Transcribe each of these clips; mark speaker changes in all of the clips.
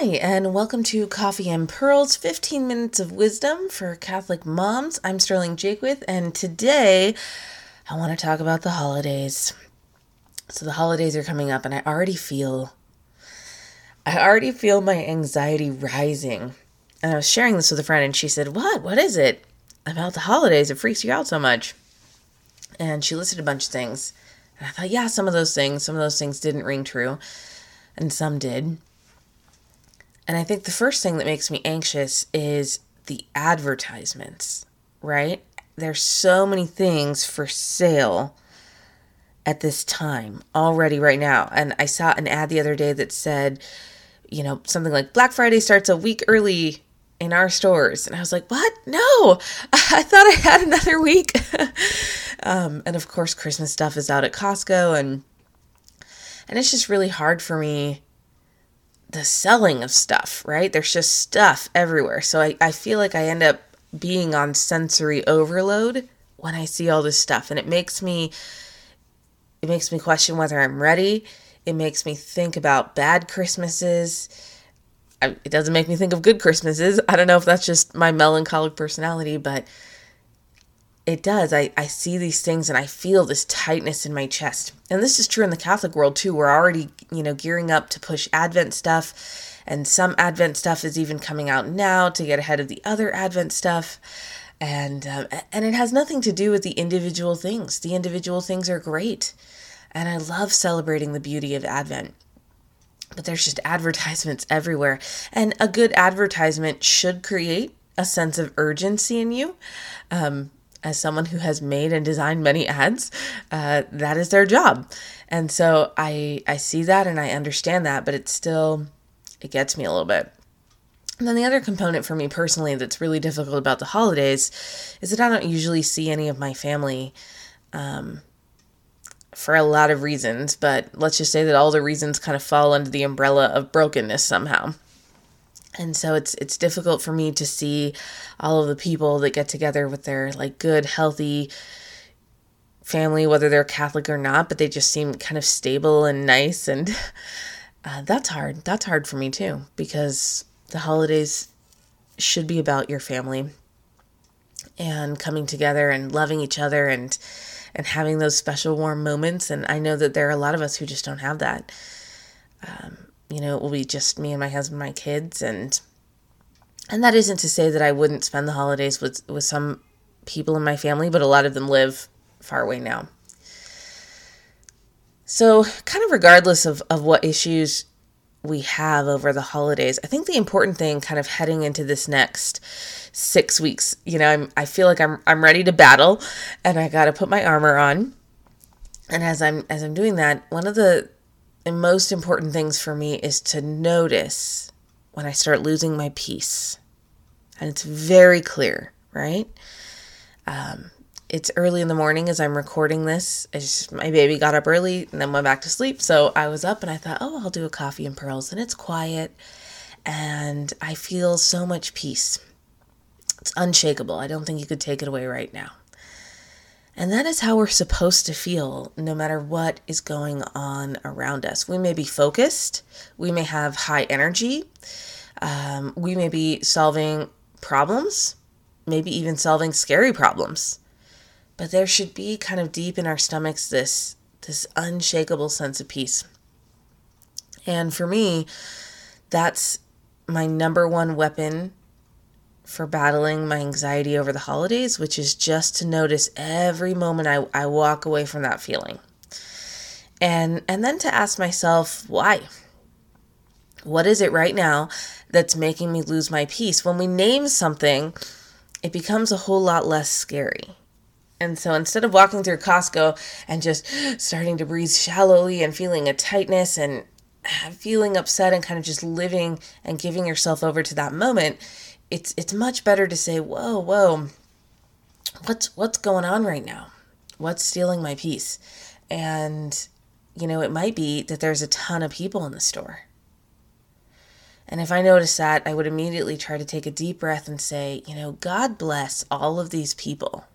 Speaker 1: Hi, and welcome to Coffee and Pearls, 15 minutes of wisdom for Catholic moms. I'm Sterling Jakewith, and today I want to talk about the holidays. So the holidays are coming up, and I already feel my anxiety rising. And I was sharing this with a friend, and she said, What is it about the holidays? It freaks you out so much. And she listed a bunch of things. And I thought, yeah, some of those things didn't ring true, and some did. And I think the first thing that makes me anxious is the advertisements, right? There's so many things for sale at this time already right now. And I saw an ad the other day that said, something like Black Friday starts a week early in our stores. And I was like, what? No, I thought I had another week. And of course, Christmas stuff is out at Costco and it's just really hard for me. The selling of stuff, right? There's just stuff everywhere. So I feel like I end up being on sensory overload when I see all this stuff. And it makes me question whether I'm ready. It makes me think about bad Christmases. It doesn't make me think of good Christmases. I don't know if that's just my melancholic personality, but it does. I see these things and I feel this tightness in my chest. And this is true in the Catholic world too. We're already, gearing up to push Advent stuff. And some Advent stuff is even coming out now to get ahead of the other Advent stuff. And it has nothing to do with the individual things. The individual things are great. And I love celebrating the beauty of Advent. But there's just advertisements everywhere. And a good advertisement should create a sense of urgency in you. As someone who has made and designed many ads, that is their job. And so I see that and I understand that, but it gets me a little bit. And then the other component for me personally that's really difficult about the holidays is that I don't usually see any of my family for a lot of reasons, but let's just say that all the reasons kind of fall under the umbrella of brokenness somehow. And so it's difficult for me to see all of the people that get together with their good, healthy family, whether they're Catholic or not, but they just seem kind of stable and nice. And that's hard. That's hard for me too, because the holidays should be about your family and coming together and loving each other and having those special warm moments. And I know that there are a lot of us who just don't have that. It will be just me and my husband, my kids, and that isn't to say that I wouldn't spend the holidays with some people in my family, but a lot of them live far away now. So kind of regardless of what issues we have over the holidays, I think the important thing kind of heading into this next 6 weeks, I feel like I'm ready to battle and I got to put my armor on. And as I'm doing that, one of the most important things for me is to notice when I start losing my peace. And it's very clear, right? It's early in the morning as I'm recording this. My baby got up early and then went back to sleep. So I was up and I thought, I'll do a coffee and pearls. And it's quiet and I feel so much peace. It's unshakable. I don't think you could take it away right now. And that is how we're supposed to feel no matter what is going on around us. We may be focused. We may have high energy. We may be solving problems, maybe even solving scary problems. But there should be kind of deep in our stomachs this unshakable sense of peace. And for me, that's my number one weapon for battling my anxiety over the holidays, which is just to notice every moment I walk away from that feeling. And then to ask myself, why? What is it right now that's making me lose my peace? When we name something, it becomes a whole lot less scary. And so instead of walking through Costco and just starting to breathe shallowly and feeling a tightness and feeling upset and kind of just living and giving yourself over to that moment, it's much better to say, whoa, what's going on right now? What's stealing my peace? And, it might be that there's a ton of people in the store. And if I notice that, I would immediately try to take a deep breath and say, God bless all of these people.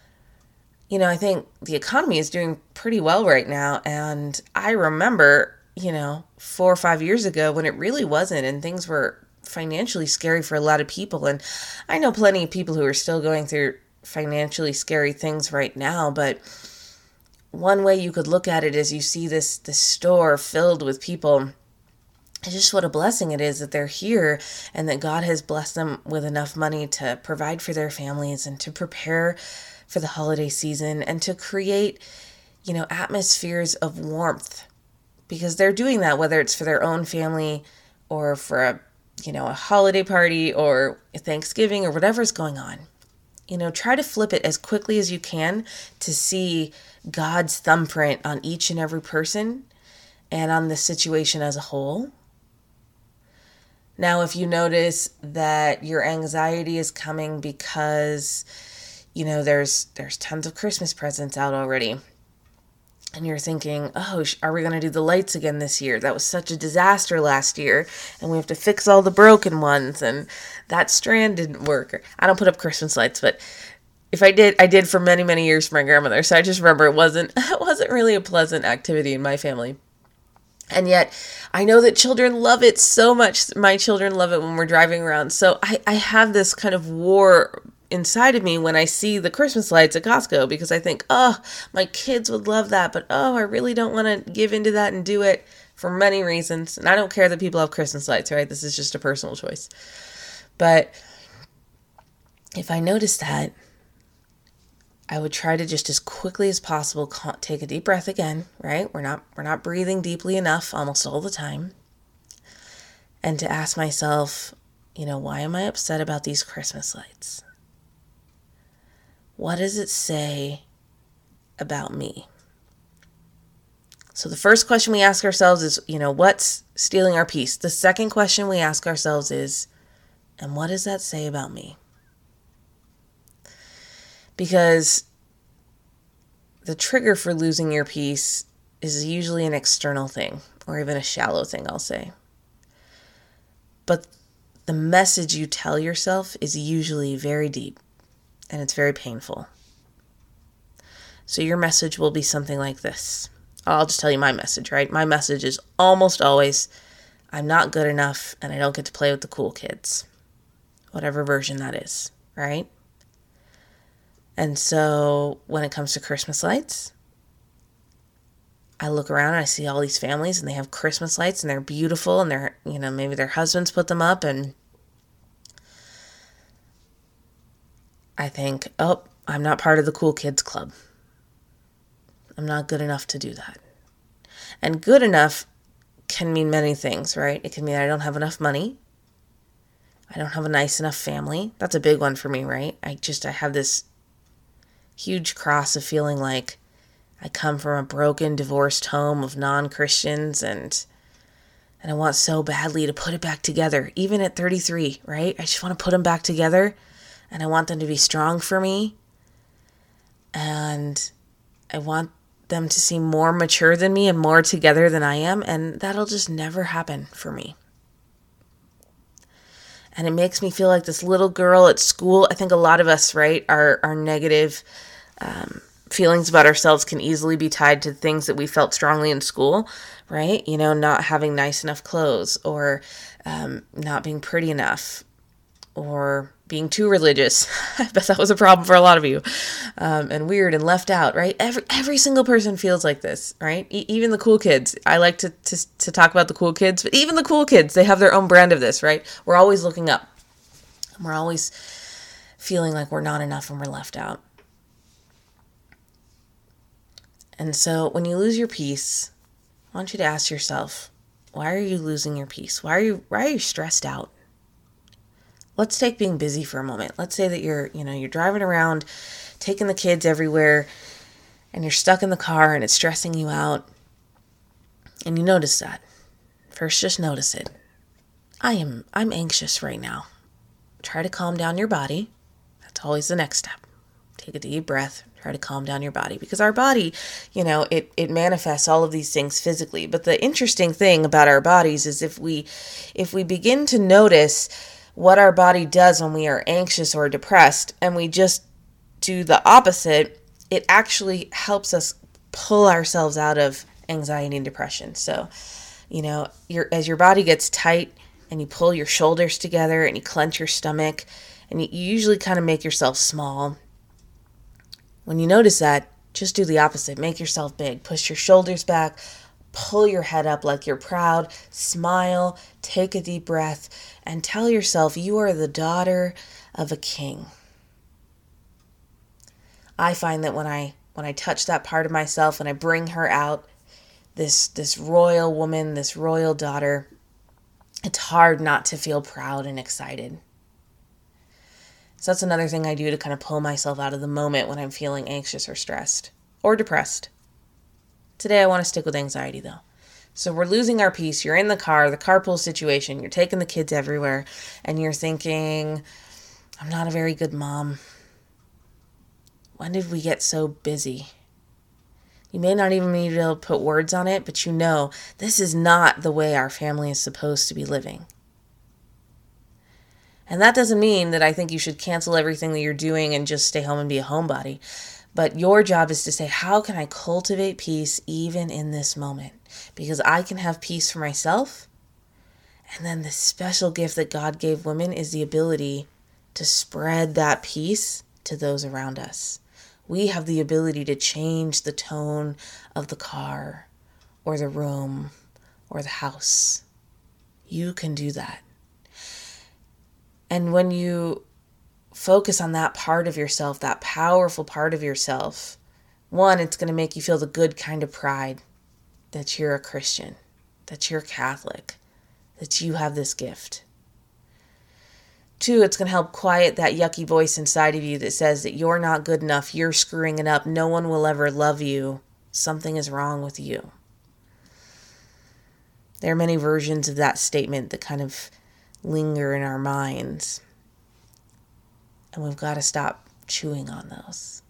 Speaker 1: I think the economy is doing pretty well right now. And I remember 4 or 5 years ago when it really wasn't, and things were financially scary for a lot of people. And I know plenty of people who are still going through financially scary things right now, but one way you could look at it is you see this store filled with people. It's just what a blessing it is that they're here and that God has blessed them with enough money to provide for their families and to prepare for the holiday season and to create, atmospheres of warmth, because they're doing that, whether it's for their own family or for a holiday party or Thanksgiving or whatever's going on. Try to flip it as quickly as you can to see God's thumbprint on each and every person and on the situation as a whole. Now, if you notice that your anxiety is coming because, there's tons of Christmas presents out already, and you're thinking, oh, are we going to do the lights again this year? That was such a disaster last year, and we have to fix all the broken ones, and that strand didn't work. I don't put up Christmas lights, but if I did for many, many years for my grandmother, so I just remember it wasn't really a pleasant activity in my family. And yet, I know that children love it so much. My children love it when we're driving around. So I have this kind of war inside of me when I see the Christmas lights at Costco, because I think, oh, my kids would love that. But, oh, I really don't want to give into that and do it for many reasons. And I don't care that people have Christmas lights, right? This is just a personal choice. But if I notice that, I would try to just as quickly as possible take a deep breath again, right? We're not breathing deeply enough almost all the time. And to ask myself, why am I upset about these Christmas lights? What does it say about me? So the first question we ask ourselves is, what's stealing our peace? The second question we ask ourselves is, and what does that say about me? Because the trigger for losing your peace is usually an external thing, or even a shallow thing, I'll say. But the message you tell yourself is usually very deep, and it's very painful. So your message will be something like this. I'll just tell you my message, right? My message is almost always, I'm not good enough, and I don't get to play with the cool kids. Whatever version that is, right? And so when it comes to Christmas lights, I look around and I see all these families and they have Christmas lights and they're beautiful and they're, maybe their husbands put them up, and I think, oh, I'm not part of the cool kids club. I'm not good enough to do that. And good enough can mean many things, right? It can mean I don't have enough money. I don't have a nice enough family. That's a big one for me, right? I have this huge cross of feeling like I come from a broken, divorced home of non-Christians, and I want so badly to put it back together, even at 33, right? I just want to put them back together, and I want them to be strong for me, and I want them to seem more mature than me and more together than I am, and that'll just never happen for me. And it makes me feel like this little girl at school. I think a lot of us, right, our negative feelings about ourselves can easily be tied to things that we felt strongly in school, right? Not having nice enough clothes, or not being pretty enough, or being too religious. I bet that was a problem for a lot of you, and weird and left out, right? Every single person feels like this, right? Even the cool kids. I like to talk about the cool kids, but even the cool kids, they have their own brand of this, right? We're always looking up. And we're always feeling like we're not enough and we're left out. And so when you lose your peace, I want you to ask yourself, why are you losing your peace? Why are you stressed out? Let's take being busy for a moment. Let's say that you're driving around, taking the kids everywhere, and you're stuck in the car and it's stressing you out. And you notice that. First, just notice it. I'm anxious right now. Try to calm down your body. That's always the next step. Take a deep breath. Try to calm down your body, because our body, it manifests all of these things physically. But the interesting thing about our bodies is if we begin to notice what our body does when we are anxious or depressed, and we just do the opposite, it actually helps us pull ourselves out of anxiety and depression. So As your body gets tight and you pull your shoulders together and you clench your stomach and you usually kind of make yourself small. When you notice that, just do the opposite. Make yourself big. Push your shoulders back. Pull your head up like you're proud. Smile. Take a deep breath. And tell yourself you are the daughter of a king. I find that when I touch that part of myself and I bring her out, this royal woman, this royal daughter, it's hard not to feel proud and excited. So that's another thing I do to kind of pull myself out of the moment when I'm feeling anxious or stressed or depressed. Today I want to stick with anxiety though. So we're losing our peace. You're in the carpool situation. You're taking the kids everywhere and you're thinking, I'm not a very good mom. When did we get so busy? You may not even be able to put words on it, but you know this is not the way our family is supposed to be living. And that doesn't mean that I think you should cancel everything that you're doing and just stay home and be a homebody. But your job is to say, how can I cultivate peace even in this moment? Because I can have peace for myself. And then the special gift that God gave women is the ability to spread that peace to those around us. We have the ability to change the tone of the car or the room or the house. You can do that. And when you focus on that part of yourself, that powerful part of yourself, one, it's going to make you feel the good kind of pride that you're a Christian, that you're Catholic, that you have this gift. Two, it's going to help quiet that yucky voice inside of you that says that you're not good enough, you're screwing it up, no one will ever love you, something is wrong with you. There are many versions of that statement that kind of linger in our minds. And we've got to stop chewing on those.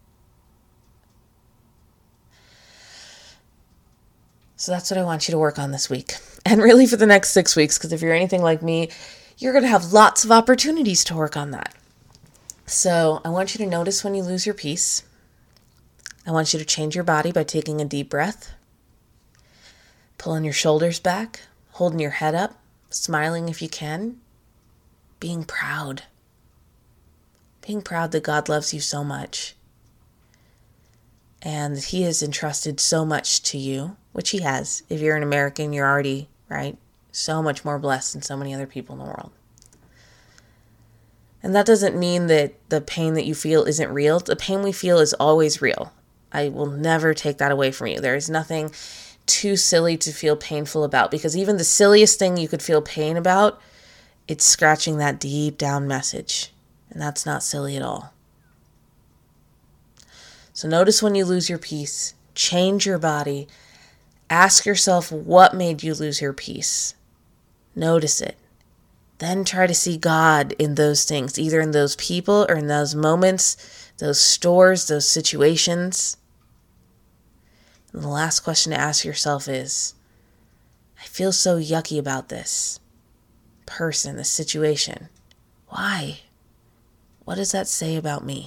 Speaker 1: So that's what I want you to work on this week. And really for the next 6 weeks, because if you're anything like me, you're going to have lots of opportunities to work on that. So I want you to notice when you lose your peace. I want you to change your body by taking a deep breath, pulling your shoulders back, holding your head up, smiling if you can, being proud that God loves you so much and that He has entrusted so much to you, which He has. If you're an American, you're already, right, so much more blessed than so many other people in the world. And that doesn't mean that the pain that you feel isn't real. The pain we feel is always real. I will never take that away from you. There is nothing too silly to feel painful about, because even the silliest thing you could feel pain about, it's scratching that deep down message. And that's not silly at all. So notice when you lose your peace, change your body, ask yourself what made you lose your peace. Notice it. Then try to see God in those things, either in those people or in those moments, those stores, those situations. And the last question to ask yourself is, I feel so yucky about this person, this situation. Why? What does that say about me?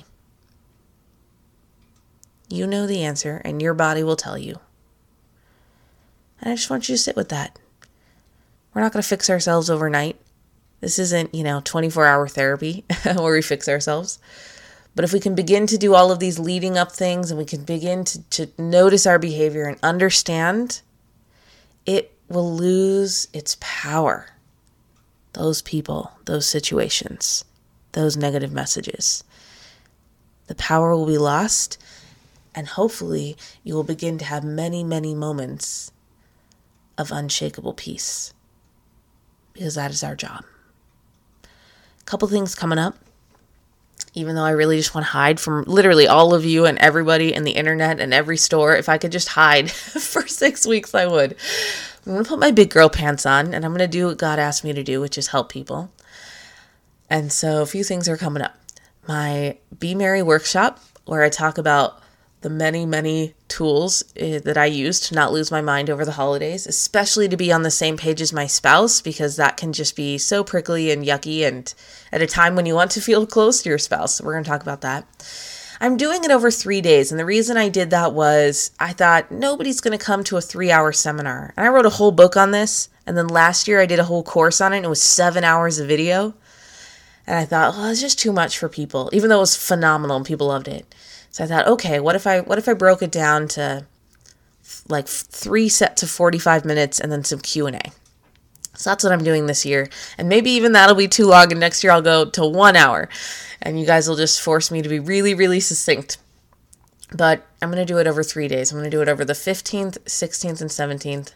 Speaker 1: You know the answer, and your body will tell you. And I just want you to sit with that. We're not going to fix ourselves overnight. This isn't, 24-hour therapy where we fix ourselves. But if we can begin to do all of these leading up things and we can begin to notice our behavior and understand, it will lose its power. Those people, those situations, those negative messages. The power will be lost, and hopefully you will begin to have many, many moments of unshakable peace, because that is our job. A couple things coming up, even though I really just want to hide from literally all of you and everybody and the internet and every store. If I could just hide for 6 weeks, I would. I'm going to put my big girl pants on, and I'm going to do what God asked me to do, which is help people. And so a few things are coming up. My Be Merry workshop, where I talk about the many, many tools that I use to not lose my mind over the holidays, especially to be on the same page as my spouse, because that can just be so prickly and yucky, and at a time when you want to feel close to your spouse. So we're going to talk about that. I'm doing it over 3 days. And the reason I did that was I thought nobody's going to come to a 3-hour seminar. And I wrote a whole book on this. And then last year I did a whole course on it. And it was 7 hours of video. And I thought, well, it's just too much for people, even though it was phenomenal and people loved it. So I thought, okay, what if I broke it down to like 3 sets of 45 minutes and then some Q&A. So that's what I'm doing this year. And maybe even that'll be too long. And next year I'll go to 1 hour. And you guys will just force me to be really, really succinct. But I'm going to do it over 3 days. I'm going to do it over the 15th, 16th, and 17th.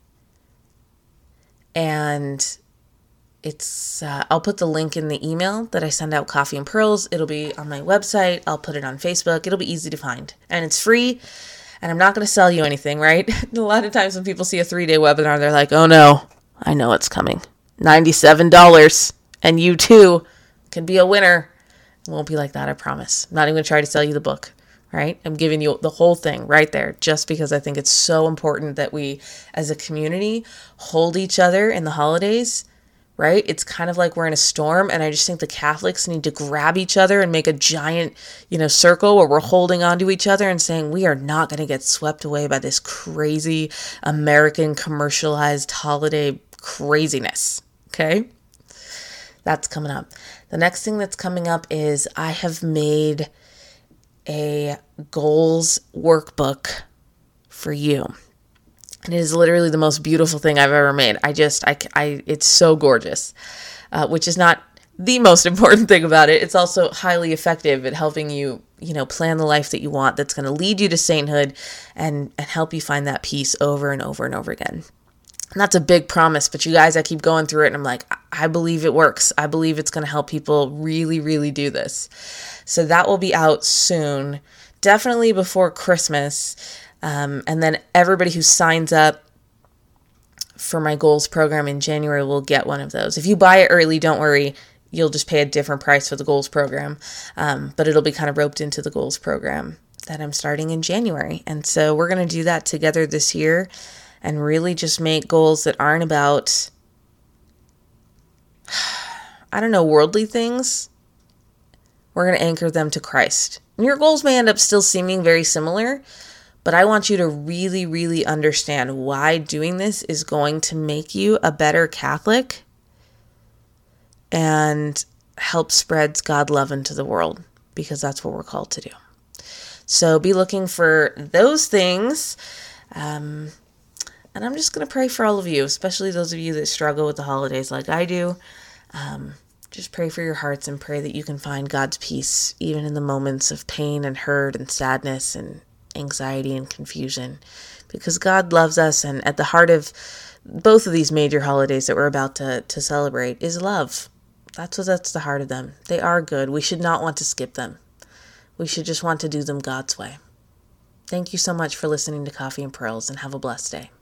Speaker 1: And it's I'll put the link in the email that I send out, Coffee and Pearls. It'll be on my website. I'll put it on Facebook. It'll be easy to find. And it's free. And I'm not going to sell you anything, right? A lot of times when people see a 3-day webinar, they're like, oh no, I know it's coming. $97. And you too can be a winner. It won't be like that, I promise. I'm not even going to try to sell you the book, right? I'm giving you the whole thing right there just because I think it's so important that we as a community hold each other in the holidays, right? It's kind of like we're in a storm, and I just think the Catholics need to grab each other and make a giant, circle where we're holding on to each other and saying we are not going to get swept away by this crazy American commercialized holiday craziness, okay? That's coming up. The next thing that's coming up is I have made a goals workbook for you. And it is literally the most beautiful thing I've ever made. It's so gorgeous, which is not the most important thing about it. It's also highly effective at helping you, plan the life that you want that's going to lead you to sainthood and help you find that peace over and over and over again. And that's a big promise, but you guys, I keep going through it and I'm like, I believe it works. I believe it's going to help people really, really do this. So that will be out soon, definitely before Christmas. And then everybody who signs up for my goals program in January will get one of those. If you buy it early, don't worry. You'll just pay a different price for the goals program. But it'll be kind of roped into the goals program that I'm starting in January. And so we're going to do that together this year and really just make goals that aren't about, worldly things. We're going to anchor them to Christ. And your goals may end up still seeming very similar, but I want you to really, really understand why doing this is going to make you a better Catholic and help spread God's love into the world, because that's what we're called to do. So be looking for those things. And I'm just going to pray for all of you, especially those of you that struggle with the holidays like I do. Just pray for your hearts and pray that you can find God's peace, even in the moments of pain and hurt and sadness and anxiety and confusion, because God loves us. And at the heart of both of these major holidays that we're about to celebrate is love. That's the heart of them. They are good. We should not want to skip them. We should just want to do them God's way. Thank you so much for listening to Coffee and Pearls, and have a blessed day.